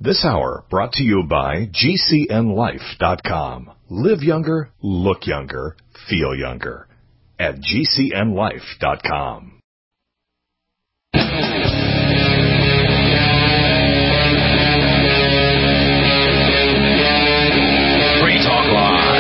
This hour brought to you by GCNLife.com. Live younger, look younger, feel younger. At GCNLife.com. Free Talk Live.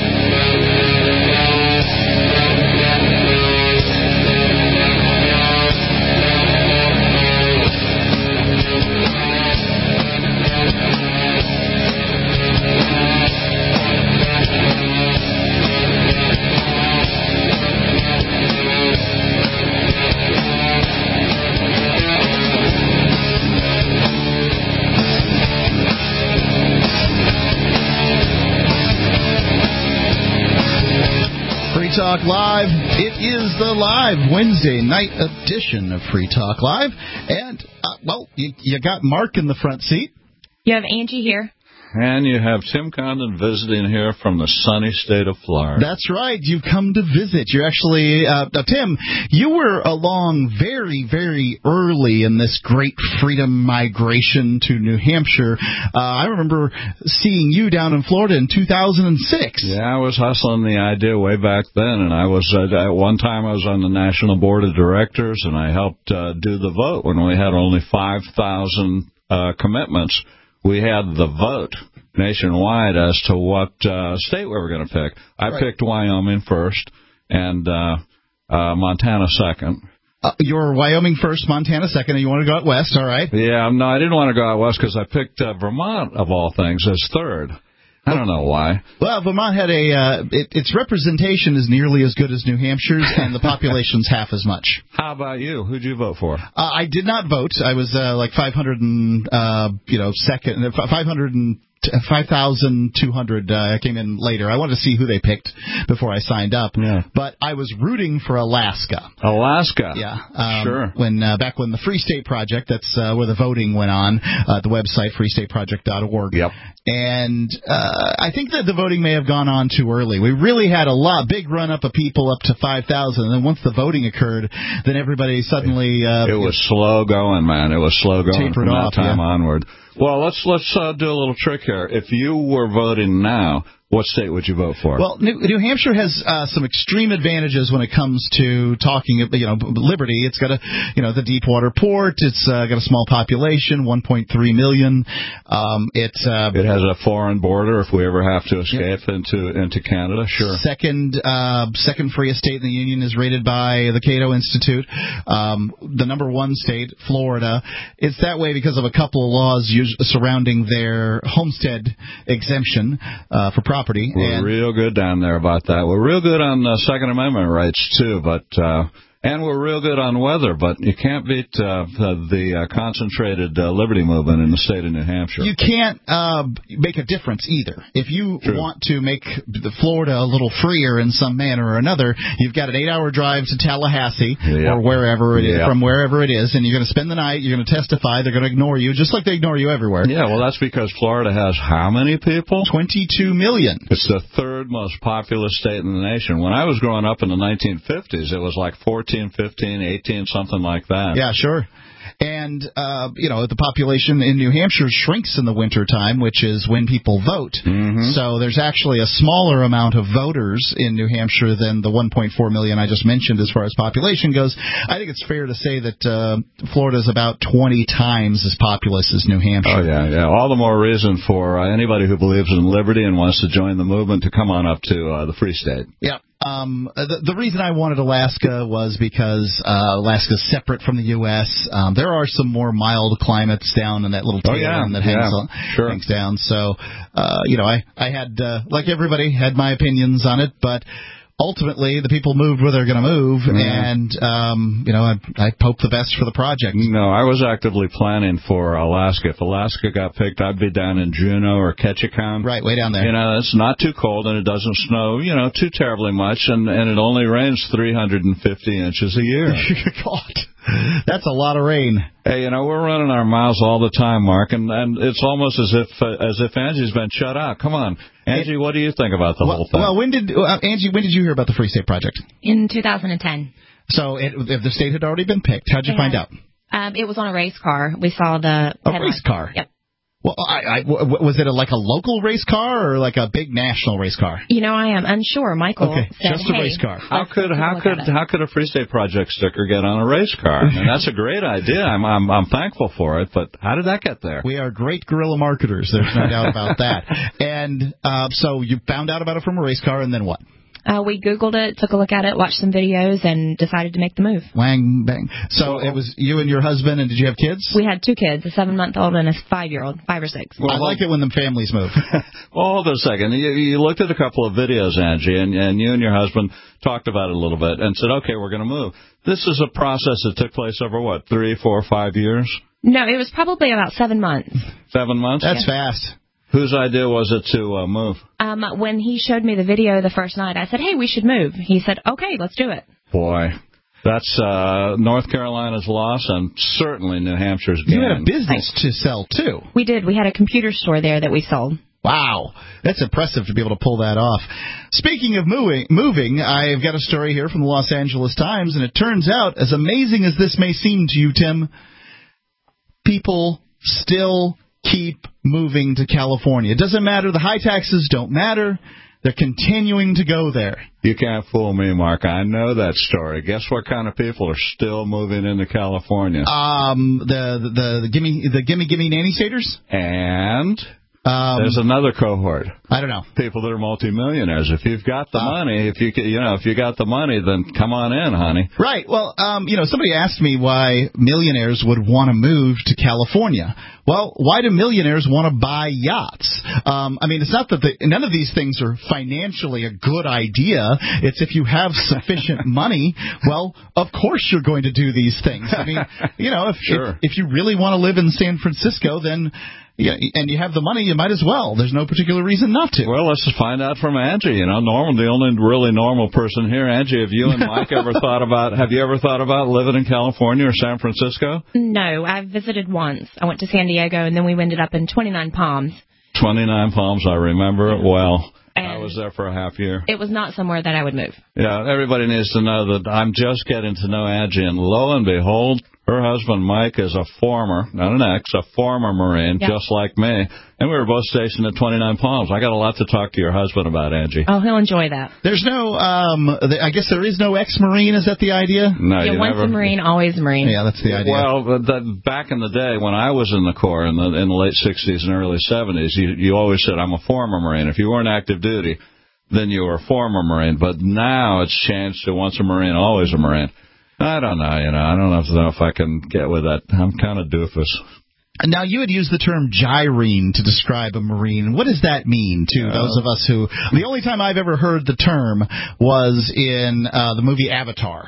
Free Talk Live. It is the live Wednesday night edition of Free Talk Live. And, you got Mark in the front seat. You have Angie here. And you have Tim Condon visiting here from the sunny state of Florida. That's right. You've come to visit. You're actually, Tim, you were along very, very early in this great freedom migration to New Hampshire. I remember seeing you down in Florida in 2006. Yeah, I was hustling the idea way back then, and I was, at one time I was on the National Board of Directors, and I helped do the vote when we had only 5,000 commitments. We had the vote nationwide as to what state we were going to pick. I picked Wyoming first and Montana second. You were Wyoming first, Montana second, and you want to go out west, all right? Yeah, no, I didn't want to go out west because I picked Vermont, of all things, as third. I don't know why. Well, Vermont had its representation is nearly as good as New Hampshire's, and the population's half as much. How about you? Who'd you vote for? I did not vote. I was like 5,200. I came in later. I wanted to see who they picked before I signed up. Yeah. But I was rooting for Alaska. Alaska? Yeah. Sure. Back when the Free State Project, that's where the voting went on, the website, freestateproject.org. Yep. And I think that the voting may have gone on too early. We really had a big run-up of people up to 5,000. And then once the voting occurred, then everybody suddenly... it was slow going, man. It was slow going from that time onward. Well, let's do a little trick here. If you were voting now, what state would you vote for? Well, New Hampshire has some extreme advantages when it comes to talking, liberty. It's got the Deepwater Port. It's got a small population, 1.3 million. It has a foreign border if we ever have to escape into Canada. Sure. Second freest state in the union is rated by the Cato Institute. The number one state, Florida. It's that way because of a couple of laws surrounding their homestead exemption for property. We're real good down there about that. We're real good on Second Amendment rights, too, and we're real good on weather, but you can't beat the concentrated liberty movement in the state of New Hampshire. You can't make a difference either. If you want to make Florida a little freer in some manner or another, you've got an 8-hour drive to Tallahassee or wherever it is, from wherever it is, and you're going to spend the night, you're going to testify, they're going to ignore you, just like they ignore you everywhere. Yeah, well, that's because Florida has how many people? 22 million. It's the third most populous state in the nation. When I was growing up in the 1950s, it was like 14, 15, 18, something like that. Yeah, sure. And, the population in New Hampshire shrinks in the wintertime, which is when people vote. Mm-hmm. So there's actually a smaller amount of voters in New Hampshire than the 1.4 million I just mentioned as far as population goes. I think it's fair to say that Florida is about 20 times as populous as New Hampshire. Oh, yeah. All the more reason for anybody who believes in liberty and wants to join the movement to come on up to the Free State. Yeah. The reason I wanted Alaska was because Alaska's separate from the U.S. There are some more mild climates down in that little tail that hangs down. So, I had, like everybody, had my opinions on it, but ultimately the people moved where they're going to move, and, I hope the best for the project. No, I was actively planning for Alaska. If Alaska got picked, I'd be down in Juneau or Ketchikan. Right, way down there. It's not too cold, and it doesn't snow, too terribly much, and it only rains 350 inches a year. God. That's a lot of rain. Hey, we're running our mouths all the time, Mark, and it's almost as if Angie's been shut out. Come on, Angie, what do you think about the whole thing? Well, Angie, when did you hear about the Free State Project? In 2010. So if the state had already been picked, how'd you find out? It was on a race car. We saw the race car? Yep. Well, was it like a local race car or like a big national race car? I am unsure. Michael said, just a race car. How could a Free State Project sticker get on a race car? I mean, that's a great idea. I'm thankful for it, but how did that get there? We are great guerrilla marketers. There's no doubt about that. And so you found out about it from a race car, and then what? We Googled it, took a look at it, watched some videos, and decided to make the move. Wang, bang. So it was you and your husband, and did you have kids? We had 2 kids, a 7-month-old and a 5-year-old, 5 or 6. Well, I like it when the families move. Well, hold on a second. You looked at a couple of videos, Angie, and you and your husband talked about it a little bit and said, okay, we're going to move. This is a process that took place over, 3, 4, 5 years? No, it was probably about 7 months. 7 months? That's fast. Whose idea was it to move? When he showed me the video the first night, I said, hey, we should move. He said, okay, let's do it. Boy, that's North Carolina's loss and certainly New Hampshire's gain. You had a business to sell, too. We did. We had a computer store there that we sold. Wow. That's impressive to be able to pull that off. Speaking of moving, I've got a story here from the Los Angeles Times, and it turns out, as amazing as this may seem to you, Tim, people still keep moving to California. It doesn't matter. The high taxes don't matter. They're continuing to go there. You can't fool me, Mark. I know that story. Guess what kind of people are still moving into California? The gimme nanny staters? And there's another cohort. I don't know. People that are multimillionaires. If you've got the money, if you got the money, then come on in, honey. Right. Well, somebody asked me why millionaires would want to move to California. Well, why do millionaires want to buy yachts? It's not that none of these things are financially a good idea. It's if you have sufficient money, well, of course you're going to do these things. If you really want to live in San Francisco, then and you have the money, you might as well. There's no particular reason not to. Well, let's just find out from Angie. The only really normal person here. Angie, have you and Mike ever thought about living in California or San Francisco? No, I visited once. I went to San Diego, and then we ended up in 29 Palms. 29 Palms, I remember it well. I was there for a half year. It was not somewhere that I would move. Yeah, everybody needs to know that I'm just getting to know Angie, and lo and behold, her husband Mike is a former, not an ex, a former Marine, just like me. And we were both stationed at 29 Palms. I got a lot to talk to your husband about, Angie. Oh, he'll enjoy that. There's no, I guess there is no ex-Marine. Is that the idea? No, once a Marine, always a Marine. Yeah, that's the idea. Well, back in the day when I was in the Corps in the late 60s and early 70s, you always said, I'm a former Marine. If you weren't active duty, then you were a former Marine. But now it's changed to once a Marine, always a Marine. I don't know, I don't know if I can get with that. I'm kind of doofus. Now, you had used the term gyrene to describe a Marine. What does that mean to those of us who... The only time I've ever heard the term was in the movie Avatar.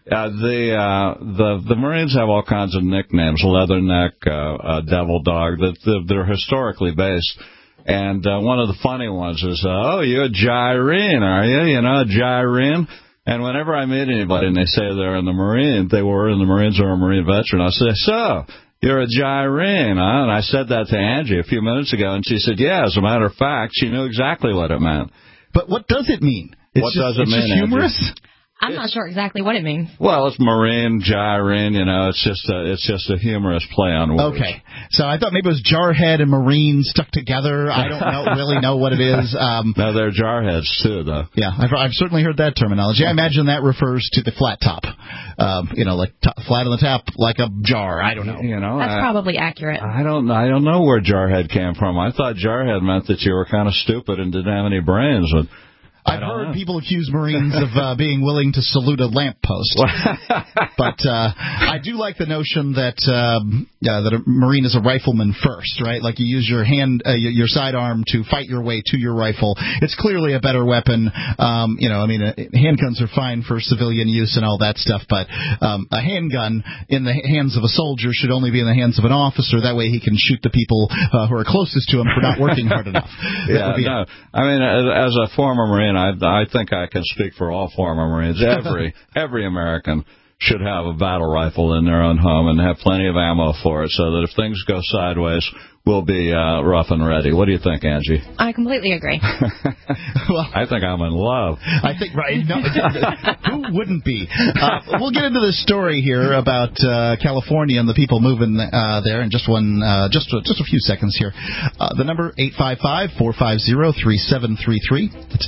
The Marines have all kinds of nicknames, Leatherneck, Devil Dog, that they're historically based. And one of the funny ones is, you're a gyrene, are you? A gyrene? And whenever I meet anybody and they say they're in the Marines, they were in the Marines or a Marine veteran, I say, so, you're a gyrene, huh? And I said that to Angie a few minutes ago, and she said, yeah, as a matter of fact, she knew exactly what it meant. But what does it mean? It's just humorous? Angie? I'm not sure exactly what it means. Well, it's Marine, gyrene, it's just a humorous play on words. Okay. So I thought maybe it was jarhead and Marine stuck together. I don't really know what it is. No, they're jarheads, too, though. Yeah, I've certainly heard that terminology. I imagine that refers to the flat top. Like flat on the top, like a jar. I don't know. That's probably accurate. I don't know where jarhead came from. I thought jarhead meant that you were kind of stupid and didn't have any brains. I've heard people accuse Marines of being willing to salute a lamppost. But I do like the notion that that a Marine is a rifleman first, right? Like you use your your sidearm to fight your way to your rifle. It's clearly a better weapon. Handguns are fine for civilian use and all that stuff, but a handgun in the hands of a soldier should only be in the hands of an officer. That way he can shoot the people who are closest to him for not working hard enough. As a former Marine, I think I can speak for all former Marines. Every American should have a battle rifle in their own home and have plenty of ammo for it, so that if things go sideways, we'll be rough and ready. What do you think, Angie? I completely agree. Well, I think I'm in love. I think, right. No, who wouldn't be? We'll get into this story here about California and the people moving there in just a few seconds here. The number 855-450-3733. It's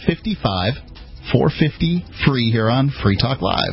855-450-FREE here on Free Talk Live.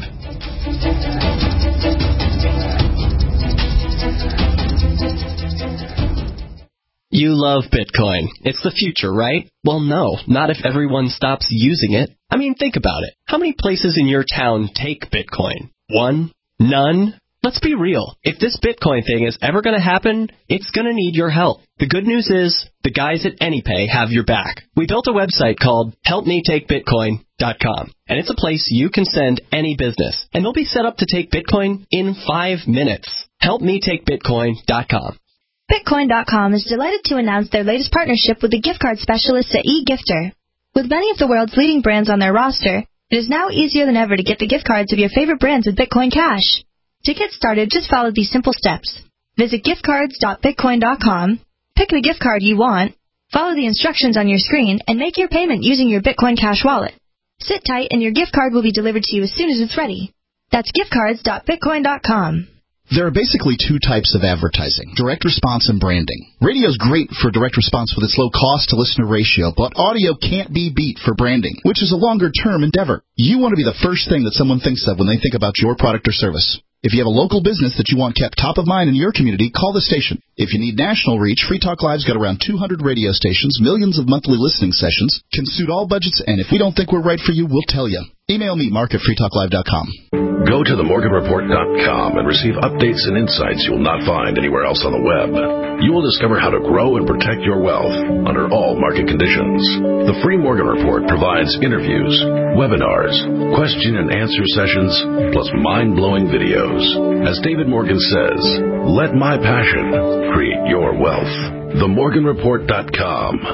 You love Bitcoin. It's the future, right? Well, no, not if everyone stops using it. I mean, think about it. How many places in your town take Bitcoin? One? None? Let's be real. If this Bitcoin thing is ever going to happen, it's going to need your help. The good news is the guys at AnyPay have your back. We built a website called HelpMeTakeBitcoin.com, and it's a place you can send any business, and they'll be set up to take Bitcoin in 5 minutes. HelpMeTakeBitcoin.com. Bitcoin.com is delighted to announce their latest partnership with the gift card specialists at eGifter. With many of the world's leading brands on their roster, it is now easier than ever to get the gift cards of your favorite brands with Bitcoin Cash. To get started, just follow these simple steps. Visit giftcards.bitcoin.com, pick the gift card you want, follow the instructions on your screen, and make your payment using your Bitcoin Cash wallet. Sit tight and your gift card will be delivered to you as soon as it's ready. That's giftcards.bitcoin.com. There are basically two types of advertising, direct response and branding. Radio's great for direct response with its low cost-to-listener ratio, but audio can't be beat for branding, which is a longer-term endeavor. You want to be the first thing that someone thinks of when they think about your product or service. If you have a local business that you want kept top of mind in your community, call the station. If you need national reach, Free Talk Live's got around 200 radio stations, millions of monthly listening sessions, can suit all budgets, and if we don't think we're right for you, we'll tell you. Email me, mark@freetalklive.com. Go to themorganreport.com and receive updates and insights you'll not find anywhere else on the web. You will discover how to grow and protect your wealth under all market conditions. The Free Morgan Report provides interviews, webinars, question and answer sessions, plus mind-blowing videos. As David Morgan says, let my passion create your wealth. TheMorganReport.com.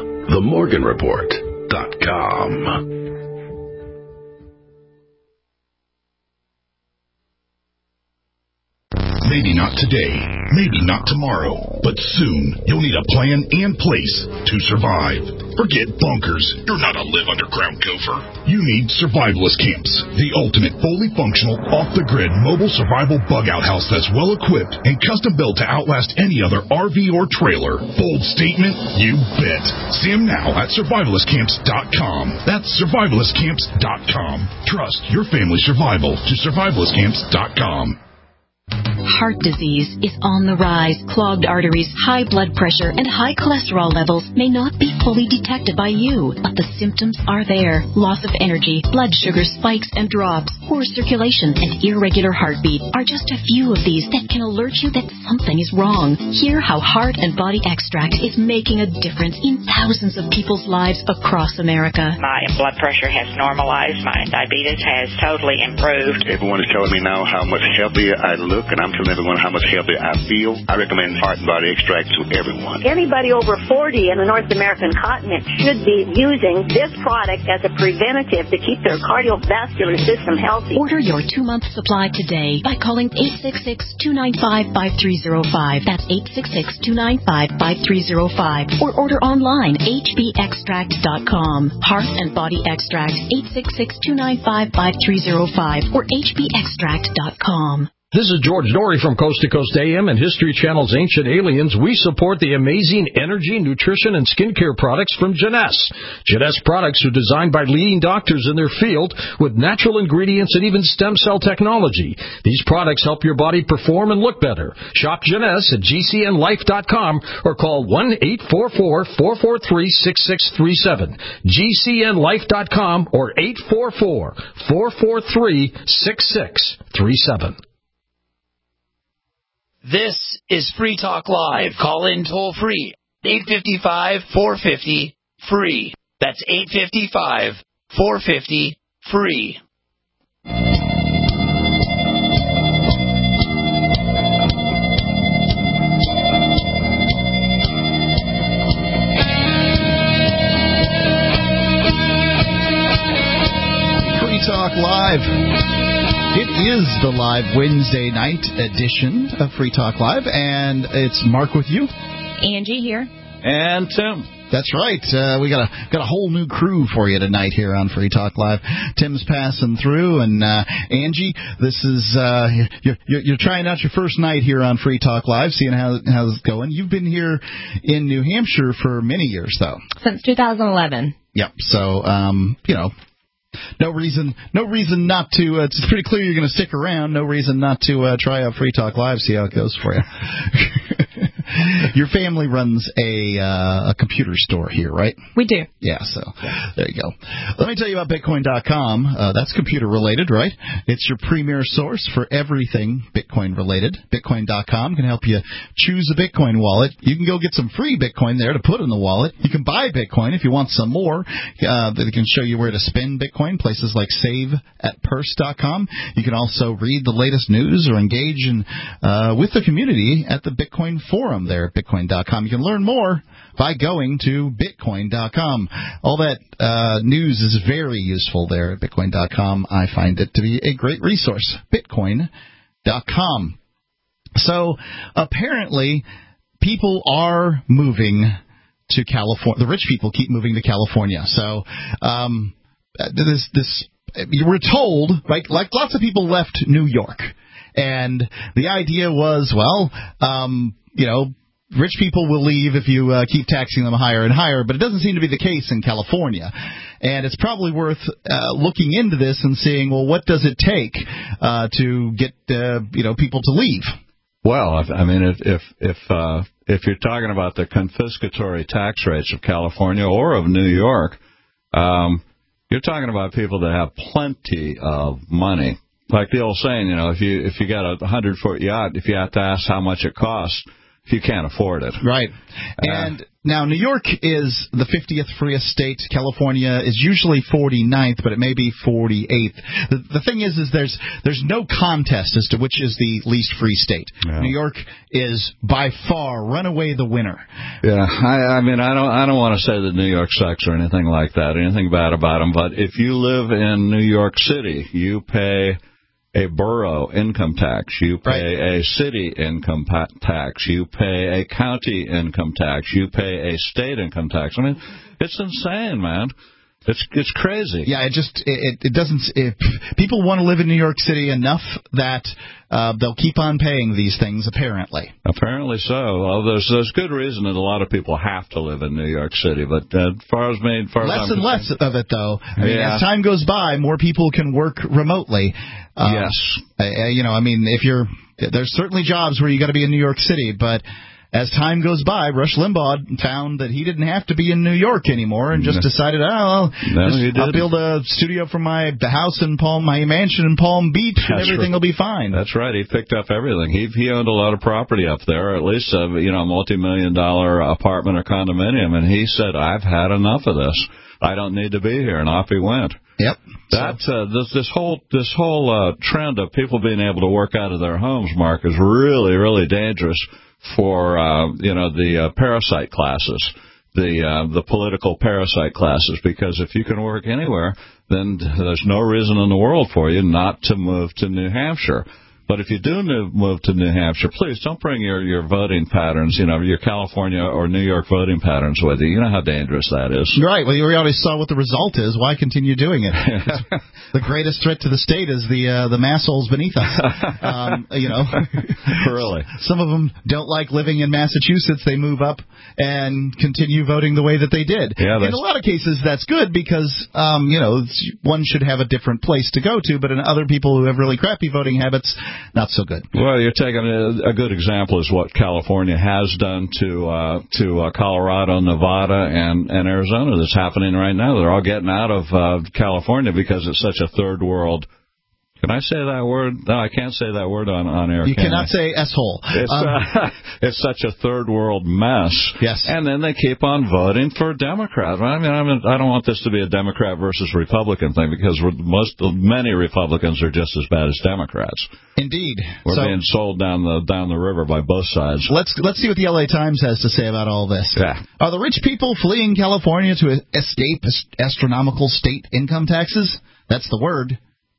TheMorganReport.com. Maybe not today, maybe not tomorrow, but soon you'll need a plan and place to survive. Forget bunkers. You're not a live underground gopher. You need survivalist camps, the ultimate fully functional, off-the-grid mobile survival bug-out house that's well-equipped and custom-built to outlast any other RV or trailer. Bold statement? You bet. See them now at survivalistcamps.com. That's survivalistcamps.com. Trust your family's survival to survivalistcamps.com. Heart disease is on the rise. Clogged arteries, high blood pressure, and high cholesterol levels may not be fully detected by you, but the symptoms are there. Loss of energy, blood sugar spikes and drops, poor circulation, and irregular heartbeat are just a few of these that can alert you that something is wrong. Hear how Heart and Body Extract is making a difference in thousands of people's lives across America. My blood pressure has normalized. My diabetes has totally improved. Everyone is telling me now how much healthier I look, and I'm telling everyone how much healthier I feel. I recommend Heart and Body Extract to everyone. Anybody over 40 in the North American continent should be using this product as a preventative to keep their cardiovascular system healthy. Order your 2-month supply today by calling 866-295-5305. That's 866-295-5305. Or order online, hbextract.com. Heart and Body Extract, 866-295-5305 or hbextract.com. This is George Norrie from Coast to Coast AM and History Channel's Ancient Aliens. We support the amazing energy, nutrition, and skincare products from Jeunesse. Jeunesse products are designed by leading doctors in their field with natural ingredients and even stem cell technology. These products help your body perform and look better. Shop Jeunesse at gcnlife.com or call 1-844-443-6637. gcnlife.com or 844-443-6637. This is Free Talk Live. Call in toll free. 855-450-FREE. That's 855-450-FREE. Free Talk Live. It is the live Wednesday night edition of Free Talk Live, and it's Mark with you. Angie here. And Tim. That's right. We got a whole new crew for you tonight here on Free Talk Live. Tim's passing through, and Angie, this is you're trying out your first night here on Free Talk Live, seeing how it's going. You've been here in New Hampshire for many years, though. Since 2011. Yep. So no reason not to. It's pretty clear you're going to stick around. No reason not to try out Free Talk Live, see how it goes for you. Your family runs a computer store here, right? We do. Yeah, so there you go. Let me tell you about Bitcoin.com. That's computer related, right? It's your premier source for everything Bitcoin related. Bitcoin.com can help you choose a Bitcoin wallet. You can go get some free Bitcoin there to put in the wallet. You can buy Bitcoin if you want some more. They can show you where to spend Bitcoin, places like SaveAtPurse.com. You can also read the latest news or engage with the community at the Bitcoin forum there at Bitcoin.com. You can learn more by going to Bitcoin.com. All that news is very useful there at Bitcoin.com. I find it to be a great resource. Bitcoin.com. So apparently people are moving to California. The rich people keep moving to California. So you were told, like lots of people left New York. And the idea was, rich people will leave if you keep taxing them higher and higher, but it doesn't seem to be the case in California. And it's probably worth looking into this and seeing, well, what does it take to get people to leave? Well, I mean, if you're talking about the confiscatory tax rates of California or of New York, you're talking about people that have plenty of money. Like the old saying, if you got a 100-foot yacht, if you have to ask how much it costs, you can't afford it. Right. And now New York is the 50th freest state. California is usually 49th, but it may be 48th. The thing is there's no contest as to which is the least free state. Yeah. New York is by far runaway the winner. Yeah. I mean, I don't want to say that New York sucks or anything like that, anything bad about them, but if you live in New York City, you pay a borough income tax, you pay a city income tax, you pay a county income tax, you pay a state income tax. I mean, it's insane, man. It's crazy. Yeah, it doesn't. If people want to live in New York City enough that they'll keep on paying these things. Apparently so. Well, there's good reason that a lot of people have to live in New York City, but as far as less and less of it, though. I mean, as time goes by, more people can work remotely. Yes. There's certainly jobs where you got to be in New York City, but as time goes by, Rush Limbaugh found that he didn't have to be in New York anymore and just decided, I'll build a studio from my house in my mansion in Palm Beach, and everything will be fine. That's right. He picked up everything. He owned a lot of property up there, or at least a multi-million-dollar apartment or condominium, and he said, I've had enough of this. I don't need to be here, and off he went. Yep. This whole trend of people being able to work out of their homes, Mark, is really, really dangerous for the parasite classes, the political parasite classes, because if you can work anywhere, then there's no reason in the world for you not to move to New Hampshire. But if you do move to New Hampshire, please don't bring your voting patterns, your California or New York voting patterns with you. You know how dangerous that is. Right. Well, you already saw what the result is. Why continue doing it? The greatest threat to the state is the massholes beneath us. Really. Some of them don't like living in Massachusetts. They move up and continue voting the way that they did. Yeah, in a lot of cases, that's good because, one should have a different place to go to. But in other people who have really crappy voting habits, not so good. Well, you're taking a good example is what California has done to Colorado, Nevada, and Arizona. That's happening right now. They're all getting out of California because it's such a third world. Can I say that word? No, I can't say that word on air. You cannot say S-hole. It's such a third world mess. Yes. And then they keep on voting for Democrats. I don't want this to be a Democrat versus Republican thing because many Republicans are just as bad as Democrats. Indeed. We're being sold down the river by both sides. Let's see what the LA Times has to say about all this. Yeah. Are the rich people fleeing California to escape astronomical state income taxes? That's the word.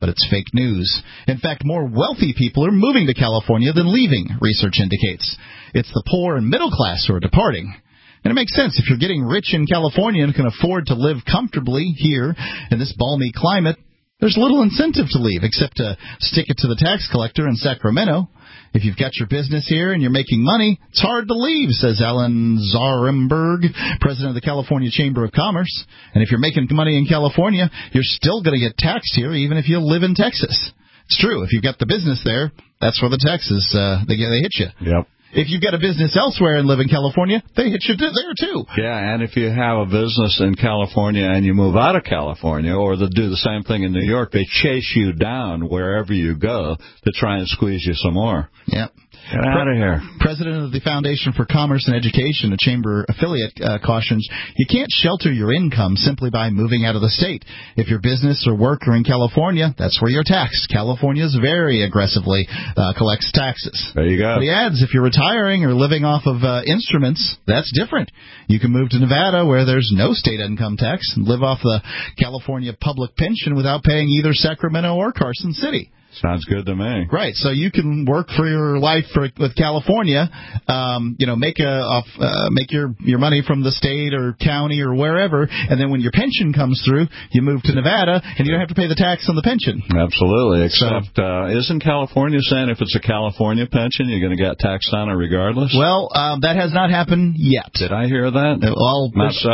But it's fake news. In fact, more wealthy people are moving to California than leaving, research indicates. It's the poor and middle class who are departing. And it makes sense. If you're getting rich in California and can afford to live comfortably here in this balmy climate, there's little incentive to leave except to stick it to the tax collector in Sacramento. If you've got your business here and you're making money, it's hard to leave, says Alan Zaremberg, president of the California Chamber of Commerce. And if you're making money in California, you're still going to get taxed here even if you live in Texas. It's true. If you've got the business there, that's where the taxes, they hit you. Yep. If you've got a business elsewhere and live in California, they hit you there, too. Yeah, and if you have a business in California and you move out of California, or they do the same thing in New York, they chase you down wherever you go to try and squeeze you some more. Yep. Get out of here. President of the Foundation for Commerce and Education, a chamber affiliate, cautions you can't shelter your income simply by moving out of the state. If your business or work are in California, that's where you're taxed. California very aggressively collects taxes. There you go. But he adds, if you're retiring or living off of instruments, that's different. You can move to Nevada where there's no state income tax and live off the California public pension without paying either Sacramento or Carson City. Sounds good to me. Right. So you can work for your life with California, make your money from the state or county or wherever, and then when your pension comes through, you move to Nevada, and you don't have to pay the tax on the pension. Absolutely. Except, isn't California saying if it's a California pension, you're going to get taxed on it regardless? Well, that has not happened yet. Did I hear that? Well,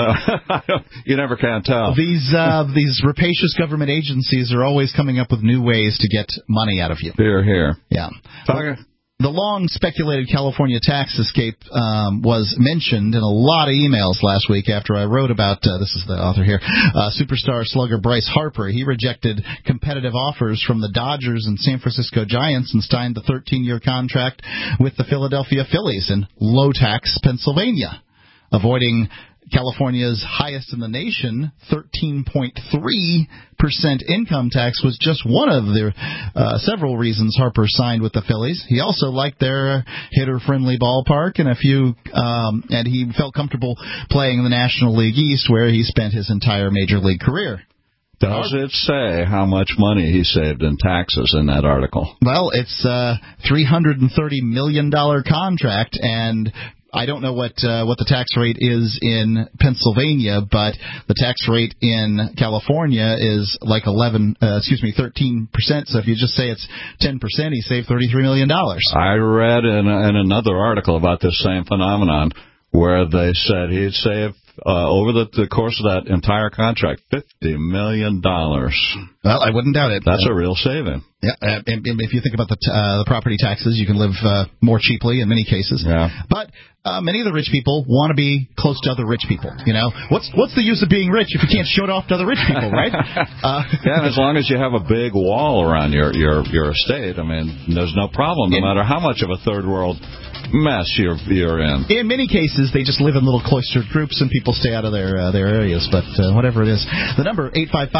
you never can tell. These rapacious government agencies are always coming up with new ways to get money out of you. Here. Yeah. The long-speculated California tax escape was mentioned in a lot of emails last week after I wrote about, this is the author here, superstar slugger Bryce Harper. He rejected competitive offers from the Dodgers and San Francisco Giants and signed the 13-year contract with the Philadelphia Phillies in low-tax Pennsylvania, avoiding California's highest in the nation, 13.3% income tax, was just one of the several reasons Harper signed with the Phillies. He also liked their hitter-friendly ballpark and and he felt comfortable playing in the National League East, where he spent his entire major league career. Does it say how much money he saved in taxes in that article? Well, it's a $330 million contract, and I don't know what the tax rate is in Pennsylvania, but the tax rate in California is like 13%. So if you just say it's 10%, he saved $33 million. I read in another article about this same phenomenon where they said he'd save over the course of that entire contract $50 million. Well, I wouldn't doubt it. That's a real saving. Yeah, and if you think about the property taxes, you can live more cheaply in many cases. Yeah. But many of the rich people want to be close to other rich people. You know, what's the use of being rich if you can't show it off to other rich people, right? Yeah, and as long as you have a big wall around your estate, I mean, there's no problem, no matter how much of a third world mess you're in. In many cases, they just live in little cloistered groups, and people stay out of their areas. But whatever it is, the number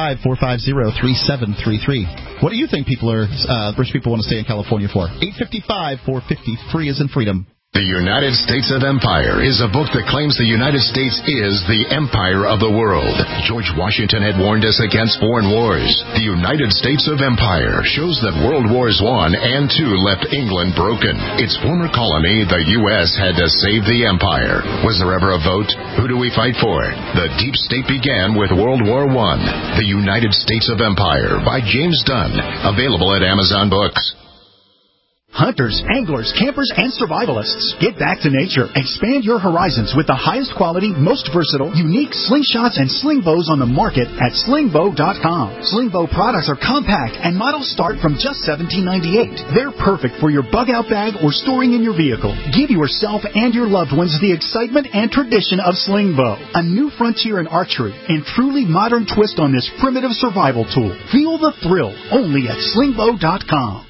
855-450-3733. What do you think rich people want to stay in California for? 855-450. Free as in freedom. The United States of Empire is a book that claims the United States is the empire of the world. George Washington had warned us against foreign wars. The United States of Empire shows that World Wars I and II left England broken. Its former colony, the U.S., had to save the empire. Was there ever a vote? Who do we fight for? The deep state began with World War I. The United States of Empire by James Dunn. Available at Amazon Books. Hunters, anglers, campers, and survivalists. Get back to nature. Expand your horizons with the highest quality, most versatile, unique slingshots and sling bows on the market at slingbow.com. Sling bow products are compact and models start from just $17.98. They're perfect for your bug-out bag or storing in your vehicle. Give yourself and your loved ones the excitement and tradition of sling bow. A new frontier in archery and truly modern twist on this primitive survival tool. Feel the thrill only at slingbow.com.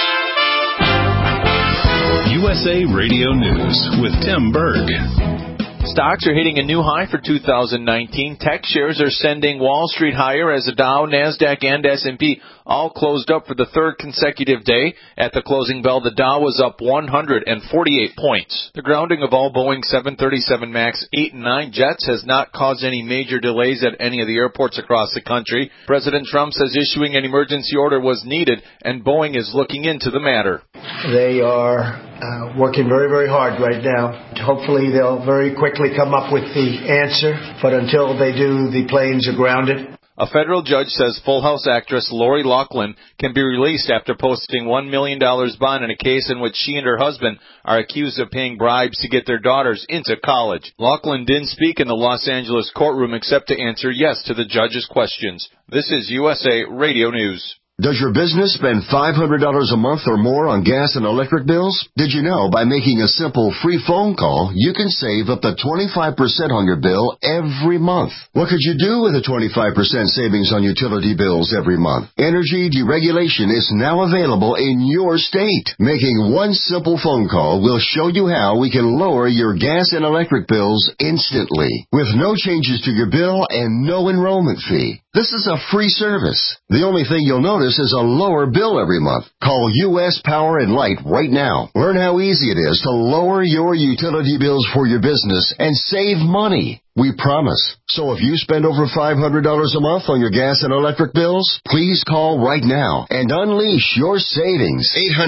USA Radio News with Tim Berg. Stocks are hitting a new high for 2019. Tech shares are sending Wall Street higher as the Dow, NASDAQ, and S&P all closed up for the third consecutive day. At the closing bell, the Dow was up 148 points. The grounding of all Boeing 737 MAX 8 and 9 jets has not caused any major delays at any of the airports across the country. President Trump says issuing an emergency order was needed, and Boeing is looking into the matter. They are working very, very hard right now. Hopefully they'll very quickly come up with the answer, but until they do, the planes are grounded. A federal judge says Full House actress Lori Loughlin can be released after posting $1 million bond in a case in which she and her husband are accused of paying bribes to get their daughters into college. Loughlin didn't speak in the Los Angeles courtroom except to answer yes to the judge's questions. This is USA Radio News. Does your business spend $500 a month or more on gas and electric bills? Did you know by making a simple free phone call, you can save up to 25% on your bill every month? What could you do with a 25% savings on utility bills every month? Energy deregulation is now available in your state. Making one simple phone call will show you how we can lower your gas and electric bills instantly, with no changes to your bill and no enrollment fee. This is a free service. The only thing you'll notice is a lower bill every month. Call U.S. Power and Light right now. Learn how easy it is to lower your utility bills for your business and save money. We promise. So if you spend over $500 a month on your gas and electric bills, please call right now and unleash your savings.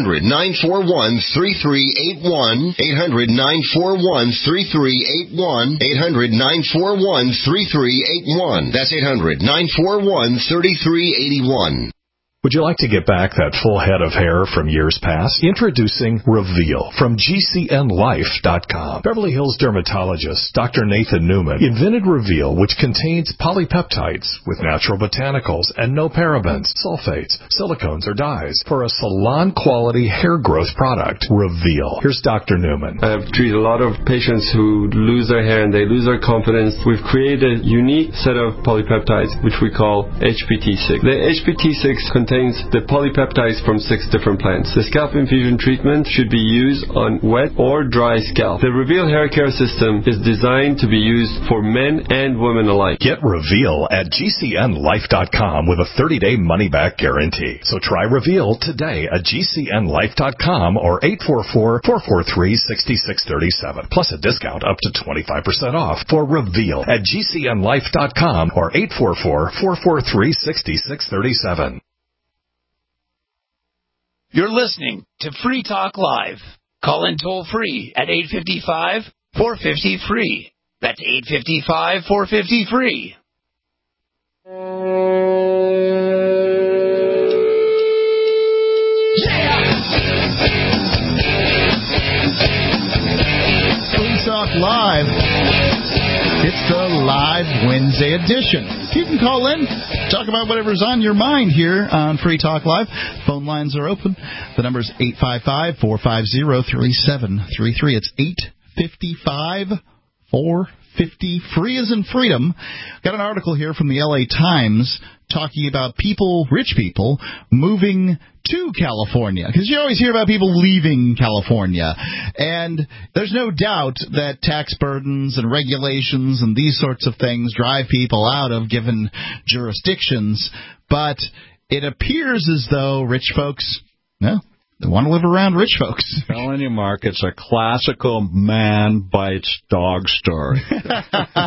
800-941-3381. 800-941-3381. 800-941-3381. That's 800-941-3381. Would you like to get back that full head of hair from years past? Introducing Reveal from GCNLife.com. Beverly Hills dermatologist Dr. Nathan Newman invented Reveal, which contains polypeptides with natural botanicals and no parabens, sulfates, silicones, or dyes for a salon-quality hair growth product. Reveal. Here's Dr. Newman. I've treated a lot of patients who lose their hair and they lose their confidence. We've created a unique set of polypeptides, which we call HPT6. The HPT6 contains the polypeptides from 6 different plants. The scalp infusion treatment should be used on wet or dry scalp. The Reveal hair care system is designed to be used for men and women alike. Get Reveal at GCNLife.com with a 30-day money-back guarantee. So try Reveal today at GCNLife.com or 844-443-6637. Plus a discount up to 25% off for Reveal at GCNLife.com or 844-443-6637. You're listening to Free Talk Live. Call in toll free at 855-450-FREE. That's 855-450-FREE. Free Talk Live. It's the live Wednesday edition. You can call in, talk about whatever's on your mind here on Free Talk Live. Phone lines are open. The number is 855-450-3733. It's 855-450. Free as in freedom. Got an article here from the LA Times talking about people, rich people, moving to California, because you always hear about people leaving California, and there's no doubt that tax burdens and regulations and these sorts of things drive people out of given jurisdictions, but it appears as though rich folks, no, they want to live around rich folks. I'm telling you, Mark, it's a classical man bites dog story. You know?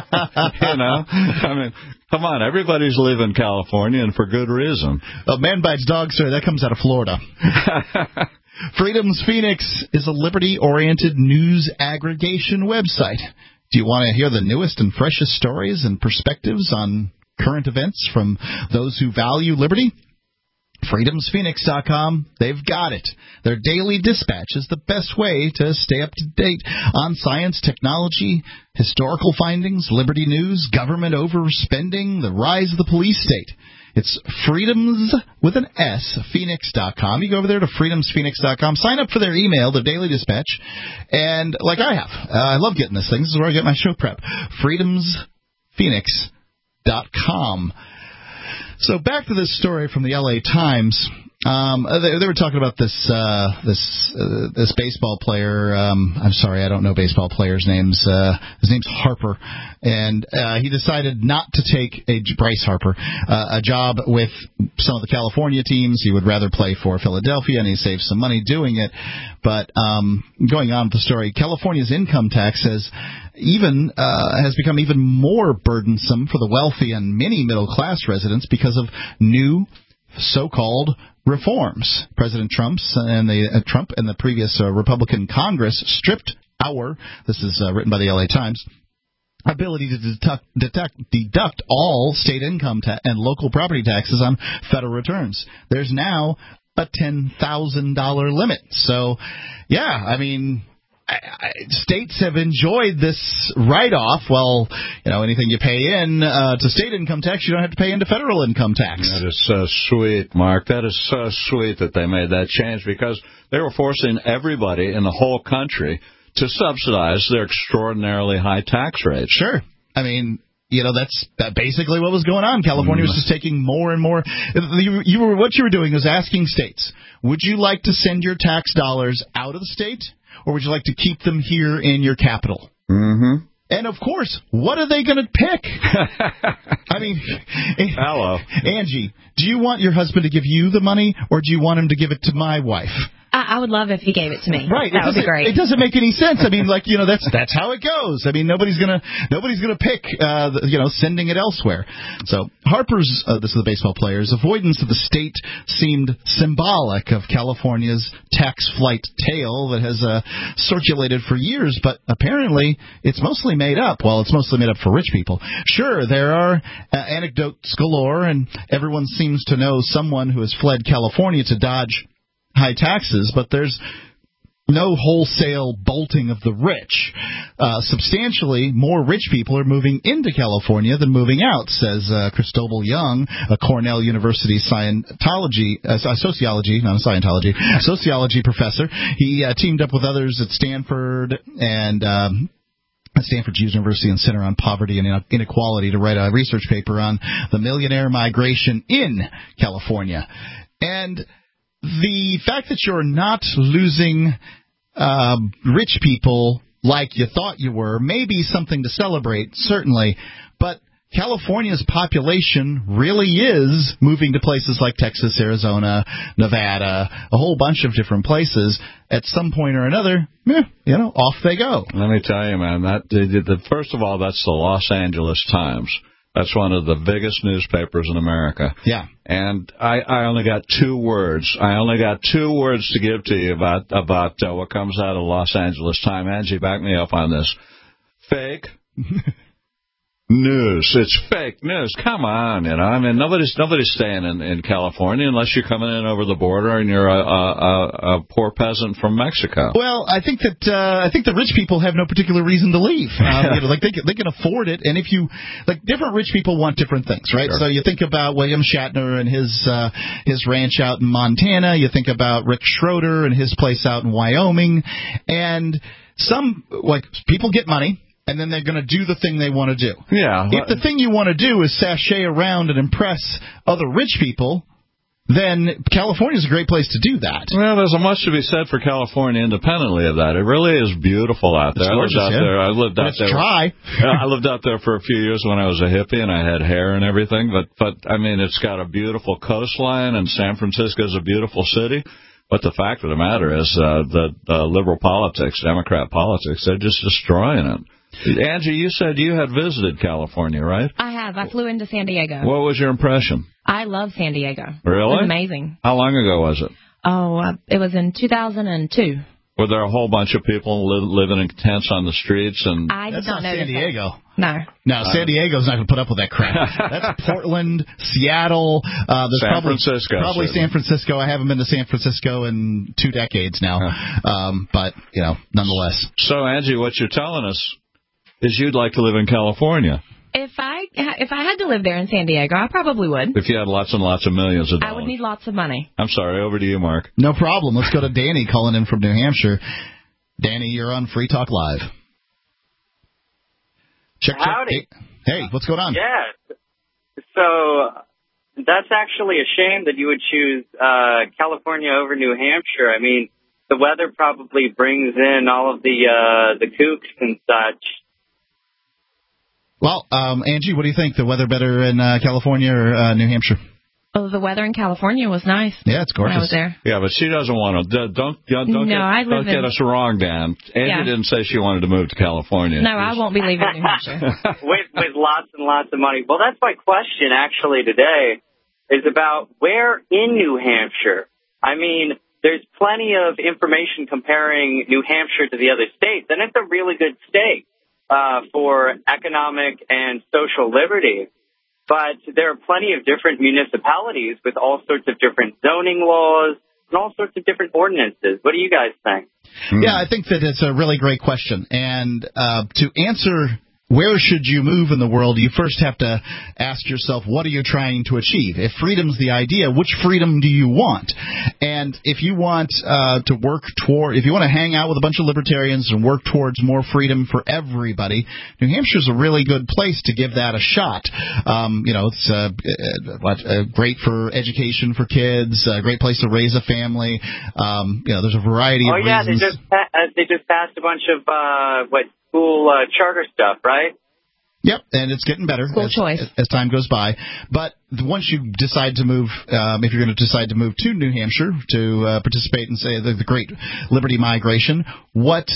I mean, come on, everybody's living California, and for good reason. A man bites dog story, that comes out of Florida. Freedom's Phoenix is a liberty-oriented news aggregation website. Do you want to hear the newest and freshest stories and perspectives on current events from those who value liberty? FreedomsPhoenix.com, they've got it. Their daily dispatch is the best way to stay up to date on science, technology, historical findings, liberty news, government overspending, the rise of the police state. It's Freedoms with an S, Phoenix.com. You go over there to FreedomsPhoenix.com, sign up for their email, their daily dispatch, and like I have, I love getting this thing. This is where I get my show prep. FreedomsPhoenix.com. So back to this story from the LA Times. They were talking about this baseball player. I'm sorry, I don't know baseball players' names. His name's Harper, and he decided not to take Bryce Harper a job with some of the California teams. He would rather play for Philadelphia, and he saved some money doing it. But going on with the story, California's income tax has become even more burdensome for the wealthy and many middle class residents because of new so-called reforms. President Trump and the previous Republican Congress stripped this is written by the LA Times, ability to deduct all state income and local property taxes on federal returns. There's now a $10,000 limit. So, yeah, I mean, states have enjoyed this write-off. Well, anything you pay in to state income tax, you don't have to pay into federal income tax. That is so sweet, Mark. That is so sweet that they made that change, because they were forcing everybody in the whole country to subsidize their extraordinarily high tax rates. Sure. I mean, that's basically what was going on. California was just taking more and more. What you were doing was asking states, would you like to send your tax dollars out of the state, or would you like to keep them here in your capital? Mm-hmm. And, of course, what are they going to pick? I mean, hello, Angie, do you want your husband to give you the money, or do you want him to give it to my wife? I would love if he gave it to me. Right. That would be great. It doesn't make any sense. I mean, that's how it goes. I mean, nobody's gonna pick, sending it elsewhere. So Harper's, this is the baseball player's avoidance of the state seemed symbolic of California's tax flight tale that has circulated for years, but apparently it's mostly made up. Well, it's mostly made up for rich people. Sure, there are anecdotes galore, and everyone seems to know someone who has fled California to dodge high taxes, but there's no wholesale bolting of the rich. Substantially more rich people are moving into California than moving out, says Cristobal Young, a Cornell University sociology professor. He teamed up with others at Stanford and at Stanford University and Center on Poverty and Inequality to write a research paper on the millionaire migration in California. And the fact that you're not losing rich people like you thought you were may be something to celebrate, certainly, but California's population really is moving to places like Texas, Arizona, Nevada, a whole bunch of different places. At some point or another, off they go. Let me tell you, man, first of all, that's the Los Angeles Times. That's one of the biggest newspapers in America. Yeah. And I only got 2 words. I only got 2 words to give to you about what comes out of Los Angeles Times. Angie, back me up on this. Fake news. It's fake news. Come on, I mean, nobody's staying in California unless you're coming in over the border and you're a poor peasant from Mexico. Well, I think the rich people have no particular reason to leave. They can afford it, and if you different rich people want different things, right? Sure. So you think about William Shatner and his ranch out in Montana. You think about Rick Schroeder and his place out in Wyoming, and some people get money. And then they're going to do the thing they want to do. Yeah. If the thing you want to do is sashay around and impress other rich people, then California's a great place to do that. Well, there's much to be said for California independently of that. It really is beautiful out there. It's gorgeous, I lived out there. It's dry. I lived out there for a few years when I was a hippie and I had hair and everything. But I mean, it's got a beautiful coastline, and San Francisco is a beautiful city. But the fact of the matter is the liberal politics, Democrat politics, they're just destroying it. Angie, you said you had visited California, right? I have. I flew into San Diego. What was your impression? I love San Diego. Really? It was amazing. How long ago was it? Oh, it was in 2002. Were there a whole bunch of people living in tents on the streets? And I did not know San Diego. No. No, San Diego's not going to put up with that crap. That's Portland, Seattle. San Francisco. Probably San Francisco. I haven't been to San Francisco in 2 decades now. But, nonetheless. So, Angie, what you're telling us is you'd like to live in California. If I had to live there in San Diego, I probably would. If you had lots and lots of millions of dollars. I would need lots of money. I'm sorry. Over to you, Mark. No problem. Let's go to Danny calling in from New Hampshire. Danny, you're on Free Talk Live. Check. Howdy. Hey, what's going on? Yeah. So that's actually a shame that you would choose California over New Hampshire. I mean, the weather probably brings in all of the kooks and such. Well, Angie, what do you think? The weather better in California or New Hampshire? Oh, the weather in California was nice. Yeah, it's gorgeous. When I was there. Yeah, but she doesn't want to. Don't get us wrong, Dan. Angie didn't say she wanted to move to California. No, I won't be leaving New Hampshire. with lots and lots of money. Well, that's my question actually today is about where in New Hampshire. I mean, there's plenty of information comparing New Hampshire to the other states, and it's a really good state for economic and social liberty. But there are plenty of different municipalities with all sorts of different zoning laws and all sorts of different ordinances. What do you guys think? Yeah, I think that it's a really great question. And to answer where should you move in the world, you first have to ask yourself, what are you trying to achieve? If freedom's the idea, which freedom do you want? And if you want to work toward, if you want to hang out with a bunch of libertarians and work towards more freedom for everybody, New Hampshire's a really good place to give that a shot. It's great for education for kids, a great place to raise a family. There's a variety of reasons. They just passed a bunch of school charter stuff, right? Yep, and it's getting better as time goes by. But once you decide to move, if you're going to decide to move to New Hampshire to participate in, say, the Great Liberty Migration, where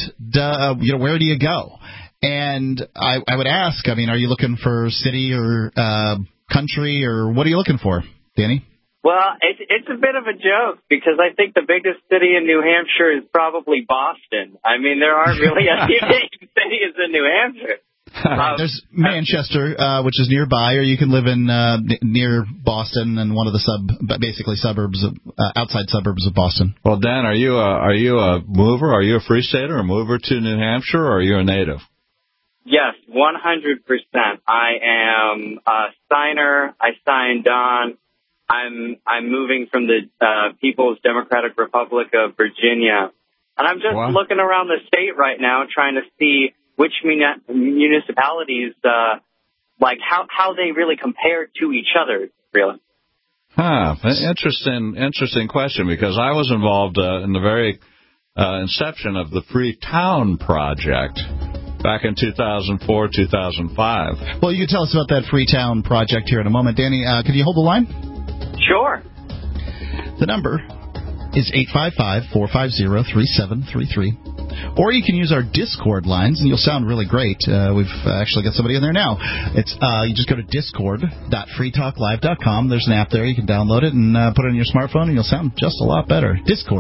do you go? And I would ask, I mean, are you looking for city or country, or what are you looking for, Danny? Well, it's a bit of a joke because I think the biggest city in New Hampshire is probably Boston. I mean, there aren't really any big cities in New Hampshire. There's Manchester, which is nearby, or you can live in near Boston and one of the suburbs, outside suburbs of Boston. Well, Dan, are you a mover? Are you a free stater, a mover to New Hampshire, or are you a native? Yes, 100%. I am a signer. I signed on. I'm moving from the People's Democratic Republic of Virginia. And I'm just looking around the state right now trying to see which municipalities, how they really compare to each other, really. Interesting question, because I was involved in the very inception of the Freetown Project back in 2004, 2005. Well, you can tell us about that Freetown Project here in a moment. Danny, could you hold the line? Sure. The number is 855-450-3733. Or you can use our Discord lines, and you'll sound really great. We've actually got somebody in there now. It's you just go to discord.freetalklive.com. There's an app there. You can download it and put it on your smartphone, and you'll sound just a lot better.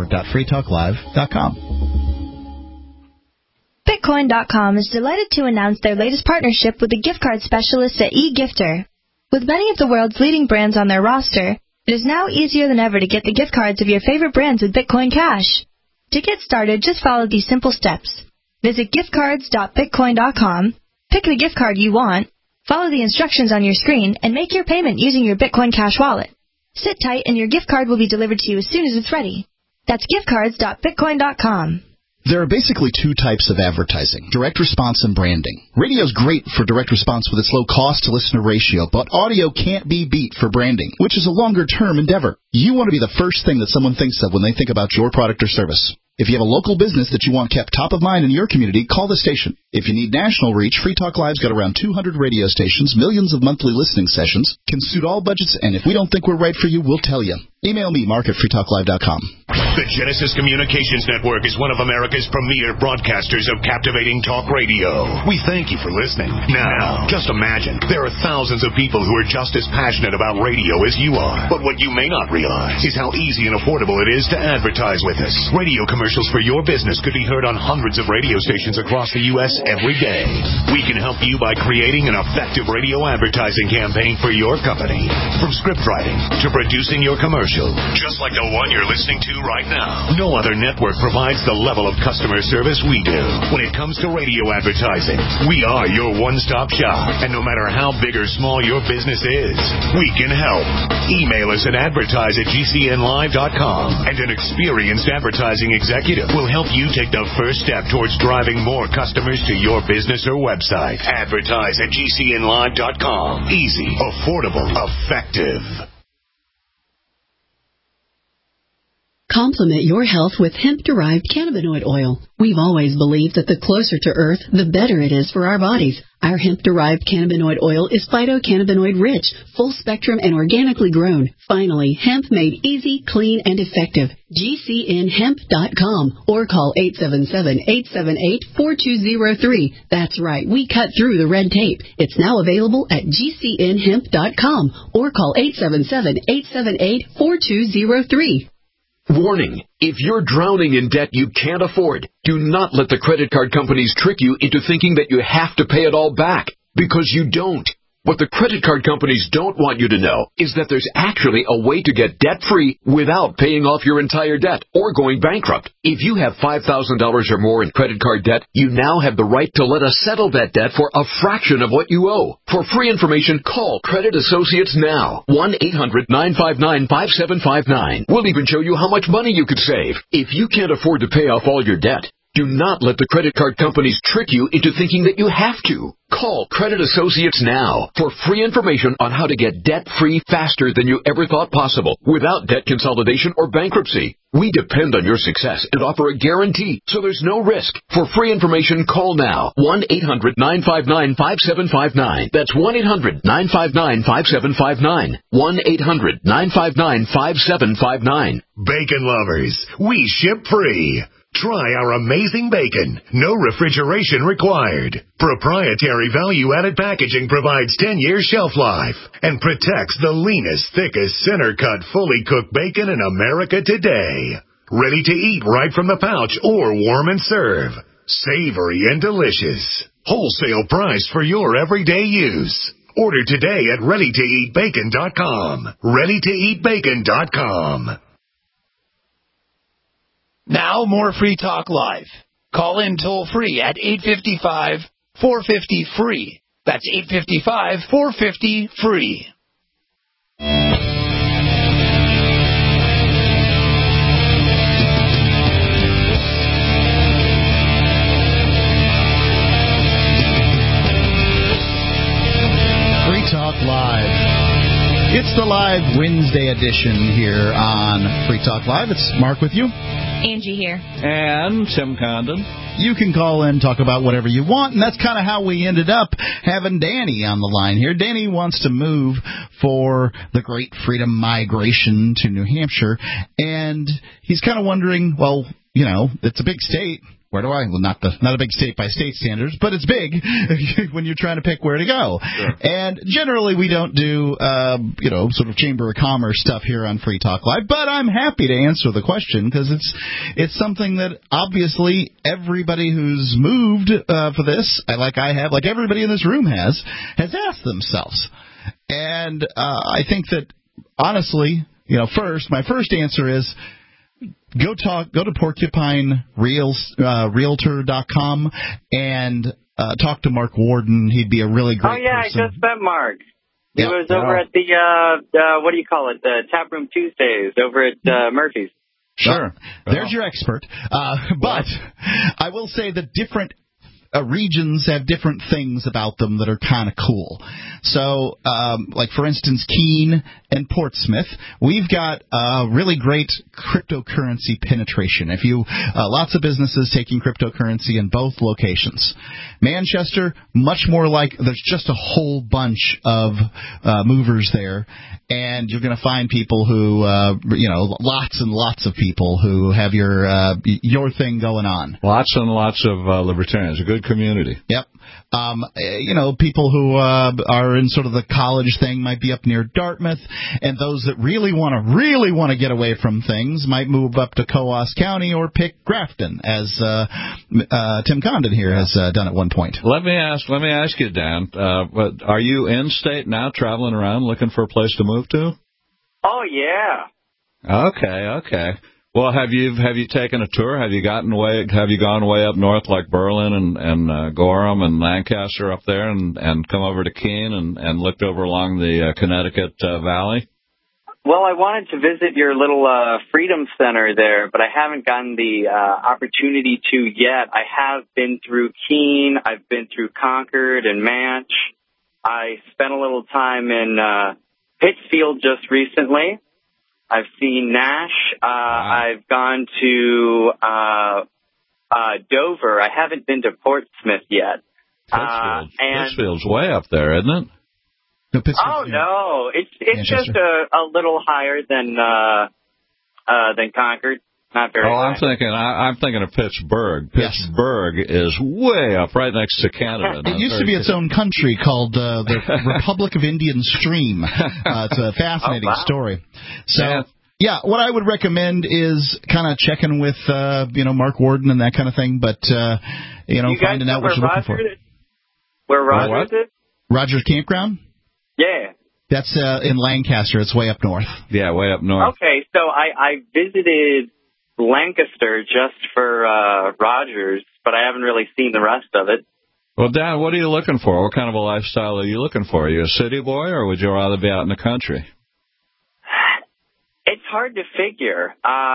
Discord.freetalklive.com. Bitcoin.com is delighted to announce their latest partnership with the gift card specialists at eGifter. With many of the world's leading brands on their roster, it is now easier than ever to get the gift cards of your favorite brands with Bitcoin Cash. To get started, just follow these simple steps. Visit giftcards.bitcoin.com, pick the gift card you want, follow the instructions on your screen, and make your payment using your Bitcoin Cash wallet. Sit tight and your gift card will be delivered to you as soon as it's ready. That's giftcards.bitcoin.com. There are basically two types of advertising, direct response and branding. Radio's great for direct response with its low cost-to-listener ratio, but audio can't be beat for branding, which is a longer-term endeavor. You want to be the first thing that someone thinks of when they think about your product or service. If you have a local business that you want kept top of mind in your community, call the station. If you need national reach, Free Talk Live's got around 200 radio stations, millions of monthly listening sessions, can suit all budgets, and if we don't think we're right for you, we'll tell you. Email me, mark@freetalklive.com. The Genesis Communications Network is one of America's premier broadcasters of captivating talk radio. We thank you for listening. Now, just imagine, there are thousands of people who are just as passionate about radio as you are. But what you may not realize is how easy and affordable it is to advertise with us. Radio commercials for your business could be heard on hundreds of radio stations across the U.S. every day. We can help you by creating an effective radio advertising campaign for your company. From script writing to producing your commercial, just like the one you're listening to right now. No other network provides the level of customer service we do. When it comes to radio advertising, we are your one-stop shop. And no matter how big or small your business is, we can help. Email us at advertise@gcnlive.com, and an experienced advertising executive will help you take the first step towards driving more customers to your business or website. Advertise@gcnlive.com. Easy, affordable, effective. Complement your health with hemp-derived cannabinoid oil. We've always believed that the closer to Earth, the better it is for our bodies. Our hemp-derived cannabinoid oil is phytocannabinoid-rich, full-spectrum, and organically grown. Finally, hemp made easy, clean, and effective. GCNhemp.com or call 877-878-4203. That's right, we cut through the red tape. It's now available at GCNhemp.com or call 877-878-4203. Warning, if you're drowning in debt you can't afford, do not let the credit card companies trick you into thinking that you have to pay it all back, because you don't. What the credit card companies don't want you to know is that there's actually a way to get debt-free without paying off your entire debt or going bankrupt. If you have $5,000 or more in credit card debt, you now have the right to let us settle that debt for a fraction of what you owe. For free information, call Credit Associates now. 1-800-959-5759. We'll even show you how much money you could save. If you can't afford to pay off all your debt, do not let the credit card companies trick you into thinking that you have to. Call Credit Associates now for free information on how to get debt-free faster than you ever thought possible without debt consolidation or bankruptcy. We depend on your success and offer a guarantee, so there's no risk. For free information, call now. 1-800-959-5759. That's 1-800-959-5759. 1-800-959-5759. Bacon lovers, we ship free. Try our amazing bacon. No refrigeration required. Proprietary value-added packaging provides 10-year shelf life and protects the leanest, thickest, center-cut, fully cooked bacon in America today. Ready to eat right from the pouch or warm and serve. Savory and delicious. Wholesale price for your everyday use. Order today at ReadyToEatBacon.com. ReadyToEatBacon.com. Now, more Free Talk Live. Call in toll-free at 855-450-FREE. That's 855-450-FREE. Free Talk Live. It's the live Wednesday edition here on Free Talk Live. It's Mark with you. Angie here. And Tim Condon. You can call in, talk about whatever you want, and that's kind of how we ended up having Danny on the line here. Danny wants to move for the Great Freedom Migration to New Hampshire, and he's kind of wondering, well, you know, it's a big state. Where do I? Well, not a big state by state standards, but it's big when you're trying to pick where to go. Sure. And generally, we don't do, sort of Chamber of Commerce stuff here on Free Talk Live. But I'm happy to answer the question because it's something that obviously everybody who's moved for this, like everybody in this room has asked themselves. And I think that honestly, my first answer is. Go to PorcupineRealtor.com and talk to Mark Warden. He'd be a really great person. I just met Mark. He was over at the Tap Room Tuesdays over at Murphy's. Sure. There's your expert. But I will say that different regions have different things about them that are kind of cool. So, like, for instance, Keene and Portsmouth, we've got really great cryptocurrency penetration. Lots of businesses taking cryptocurrency in both locations. Manchester, much more like there's just a whole bunch of movers there, and you're going to find people who, lots and lots of people who have your thing going on. Lots and lots of libertarians. A good community. Yep. People who are in sort of the college thing might be up near Dartmouth, and those that really want to get away from things might move up to Coos County or pick Grafton, as Tim Condon here has done at one point. Let me ask you, Dan. Are you in state now, traveling around looking for a place to move to? Oh yeah. Okay. Well, have you taken a tour? Have you gone way up north like Berlin and Gorham and Lancaster up there and come over to Keene and looked over along the Connecticut Valley? Well, I wanted to visit your little Freedom Center there, but I haven't gotten the opportunity to yet. I have been through Keene. I've been through Concord and Manch. I spent a little time in Pittsfield just recently. I've seen Nash. I've gone to Dover. I haven't been to Portsmouth yet. Pittsfield's way up there, isn't it? No, it's just a little higher than Concord. Not very. I'm thinking of Pittsburgh. Pittsburgh is way up, right next to Canada. It used to be its own country called the Republic of Indian Stream. It's a fascinating story. So. Yeah, what I would recommend is kind of checking with, Mark Warden and that kind of thing, but, finding out what you're looking for. Where Rogers is? Rogers Campground? Yeah. That's in Lancaster. It's way up north. Yeah, way up north. Okay, so I visited Lancaster just for Rogers, but I haven't really seen the rest of it. Well, Dan, what are you looking for? What kind of a lifestyle are you looking for? Are you a city boy, or would you rather be out in the country? It's hard to figure.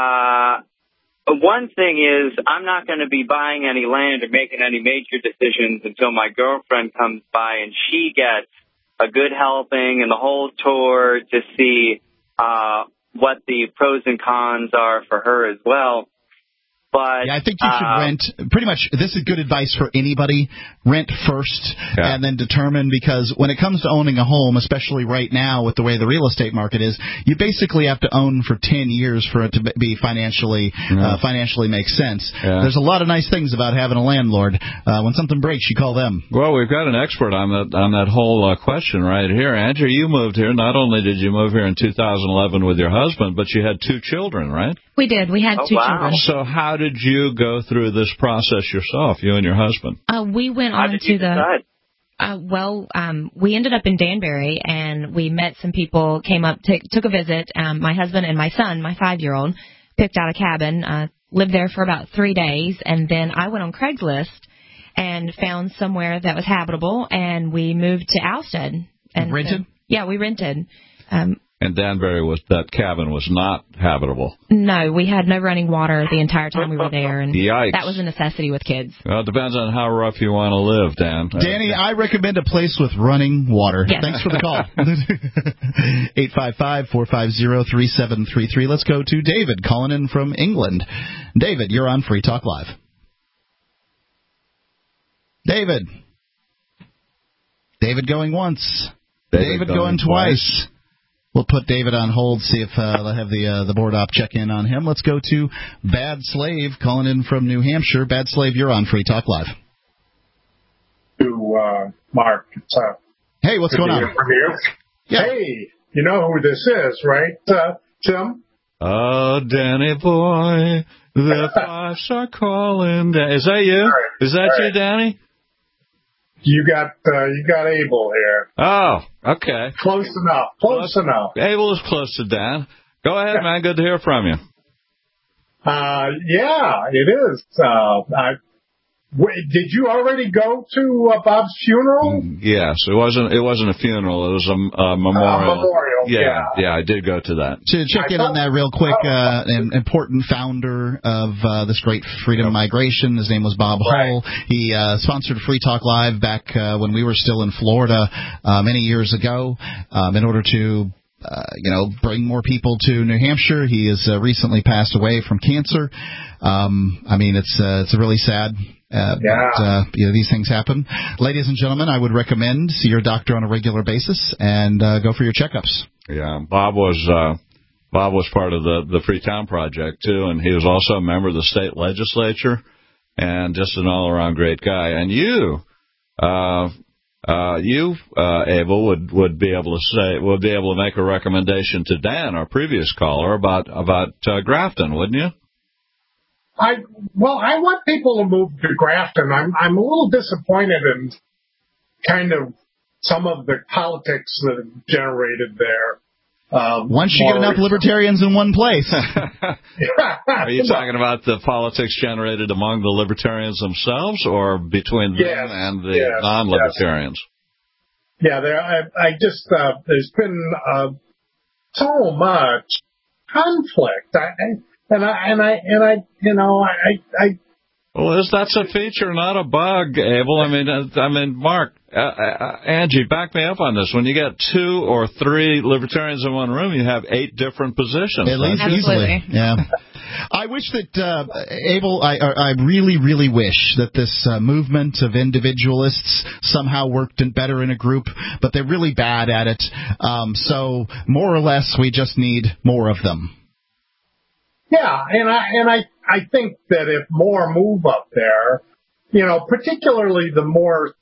One thing is I'm not going to be buying any land or making any major decisions until my girlfriend comes by and she gets a good helping and the whole tour to see what the pros and cons are for her as well. But I think you should rent. Pretty much, this is good advice for anybody. Rent first and then determine, because when it comes to owning a home, especially right now with the way the real estate market is, you basically have to own for 10 years for it to be financially makes sense. Yeah. There's a lot of nice things about having a landlord. When something breaks, you call them. Well, we've got an expert on that whole question right here. Andrew, you moved here. Not only did you move here in 2011 with your husband, but you had 2 children, right? We did. We had 2 children. So how did you go through this process yourself, you and your husband? We went on to we ended up in Danbury, and we met some people, came up, took a visit. My husband and my son, my 5-year-old, picked out a cabin, lived there for about 3 days, and then I went on Craigslist and found somewhere that was habitable, and we moved to Alstead. And rented? Yeah, we rented. And Danbury that cabin was not habitable. No, we had no running water the entire time we were there, and Yikes. That was a necessity with kids. Well, it depends on how rough you want to live, Dan. Danny, I recommend a place with running water. Yes. Thanks for the call. 855-450-3733. Let's go to David calling in from England. David, you're on Free Talk Live. David going once. David going twice. We'll put David on hold, see if they'll have the board op check in on him. Let's go to Bad Slave calling in from New Hampshire. Bad Slave, you're on Free Talk Live. To Mark. Hey, what's going on? Yeah. Hey, you know who this is, right, Tim? Oh, Danny boy, the Fives are calling. Is that you? Right. Is that you, Danny? You got Abel here. Oh, okay. Close enough. Abel is close to Dan. Go ahead, man. Good to hear from you. Yeah, it is. Did you already go to Bob's funeral? Yes, it wasn't a funeral. It was a memorial. Memorial. Yeah, I did go to that. To check in on that real quick, an important founder of this great freedom migration. His name was Bob Hull. He sponsored Free Talk Live back when we were still in Florida many years ago in order to bring more people to New Hampshire. He has recently passed away from cancer. It's really sad. But these things happen. Ladies and gentlemen, I would recommend see your doctor on a regular basis and go for your checkups. Yeah, Bob was part of the Freetown Project too, and he was also a member of the state legislature, and just an all-around great guy. And you, Abel, would be able to make a recommendation to Dan, our previous caller, about Grafton, wouldn't you? I want people to move to Grafton. I'm a little disappointed in kind of some of the politics that have generated there. Once you get enough libertarians in one place. Are you talking about the politics generated among the libertarians themselves, or between them and the non-libertarians? Yeah, there's been so much conflict. I Well, that's a feature, not a bug, Abel. I mean, Mark, Angie, back me up on this. When you get 2 or 3 libertarians in one room, you have 8 different positions. At least easily. Yeah. I wish that, Abel, I really, really wish that this movement of individualists somehow worked better in a group, but they're really bad at it. So more or less, we just need more of them. Yeah, and I think that if more move up there, particularly the more,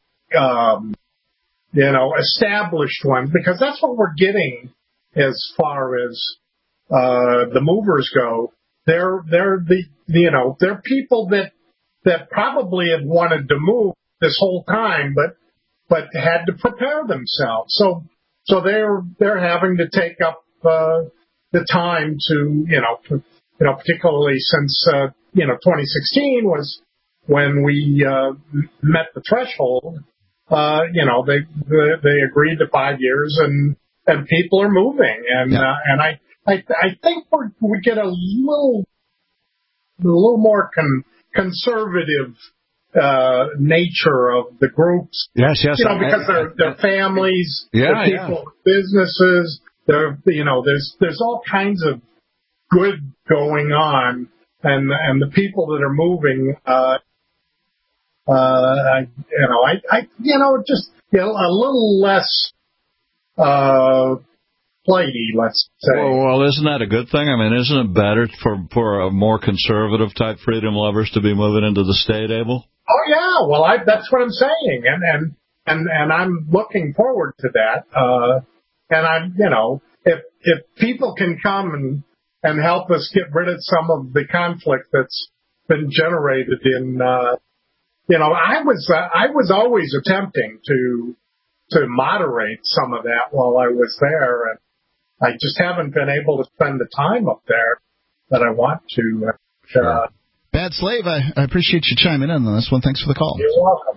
established ones, because that's what we're getting as far as the movers go. They're they're people that probably have wanted to move this whole time, but had to prepare themselves. So they're having to take up the time to particularly since 2016 was when we met the threshold. They agreed to 5 years, and people are moving, and I think we get a little more conservative nature of the groups. Yes. Because they're families, they're people with businesses. There's all kinds of good going on, and the people that are moving, just a little less flighty, let's say. Well, isn't that a good thing? I mean, isn't it better for a more conservative type freedom lovers to be moving into the state, Abel? Oh yeah, well that's what I'm saying, and I'm looking forward to that. And I'm, if people can come and help us get rid of some of the conflict that's been generated in, I was always attempting to moderate some of that while I was there, and I just haven't been able to spend the time up there that I want to. Sure. Bad Slave, I appreciate you chiming in on this one. Thanks for the call. You're welcome.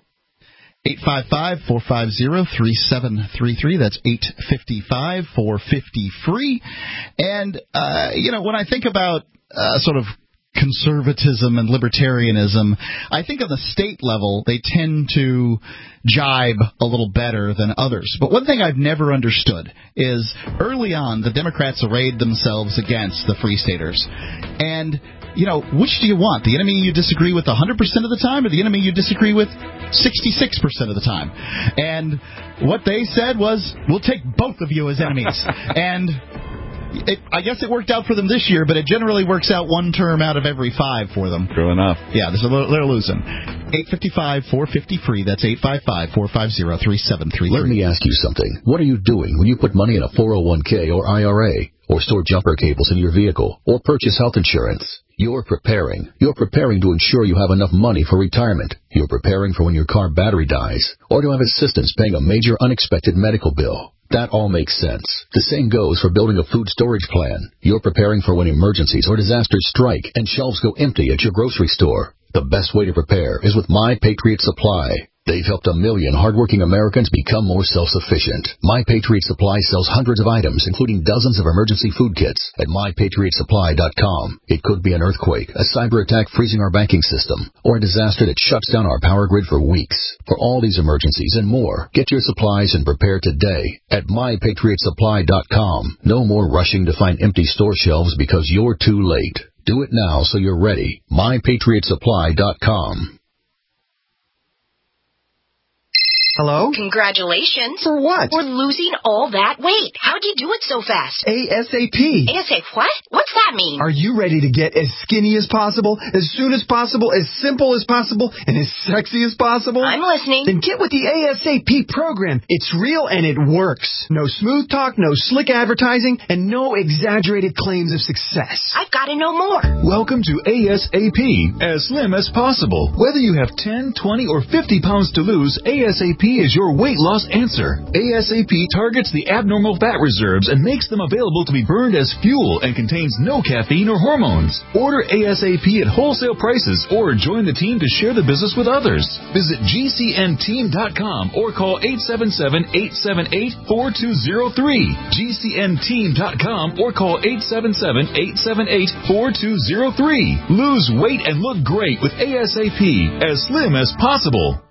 855-450-3733. That's 855-450-FREE. And, when I think about sort of conservatism and libertarianism, I think on the state level they tend to jibe a little better than others. But one thing I've never understood is early on the Democrats arrayed themselves against the Free Staters. And, which do you want? The enemy you disagree with 100% of the time, or the enemy you disagree with 66% of the time? And what they said was, we'll take both of you as enemies. And I guess it worked out for them this year, but it generally works out one term out of every 5 for them. True enough. Yeah, they're losing. 855-450-FREE. That's 855-450-3733. Let me ask you something. What are you doing when you put money in a 401k or IRA, or store jumper cables in your vehicle, or purchase health insurance? You're preparing. You're preparing to ensure you have enough money for retirement. You're preparing for when your car battery dies, or to have assistance paying a major unexpected medical bill. That all makes sense. The same goes for building a food storage plan. You're preparing for when emergencies or disasters strike and shelves go empty at your grocery store. The best way to prepare is with My Patriot Supply. They've helped 1 million hardworking Americans become more self-sufficient. My Patriot Supply sells hundreds of items, including dozens of emergency food kits at MyPatriotSupply.com. It could be an earthquake, a cyber attack freezing our banking system, or a disaster that shuts down our power grid for weeks. For all these emergencies and more, get your supplies and prepare today at MyPatriotSupply.com. No more rushing to find empty store shelves because you're too late. Do it now so you're ready. MyPatriotSupply.com. Hello? Congratulations. For what? For losing all that weight. How'd you do it so fast? ASAP. ASAP what? What's that mean? Are you ready to get as skinny as possible, as soon as possible, as simple as possible, and as sexy as possible? I'm listening. Then get with the ASAP program. It's real and it works. No smooth talk, no slick advertising, and no exaggerated claims of success. I've got to know more. Welcome to ASAP. As slim as possible. Whether you have 10, 20, or 50 pounds to lose, ASAP ASAP is your weight loss answer. ASAP targets the abnormal fat reserves and makes them available to be burned as fuel and contains no caffeine or hormones. Order ASAP at wholesale prices or join the team to share the business with others. Visit GCNteam.com or call 877-878-4203. GCNteam.com or call 877-878-4203. Lose weight and look great with ASAP, as slim as possible.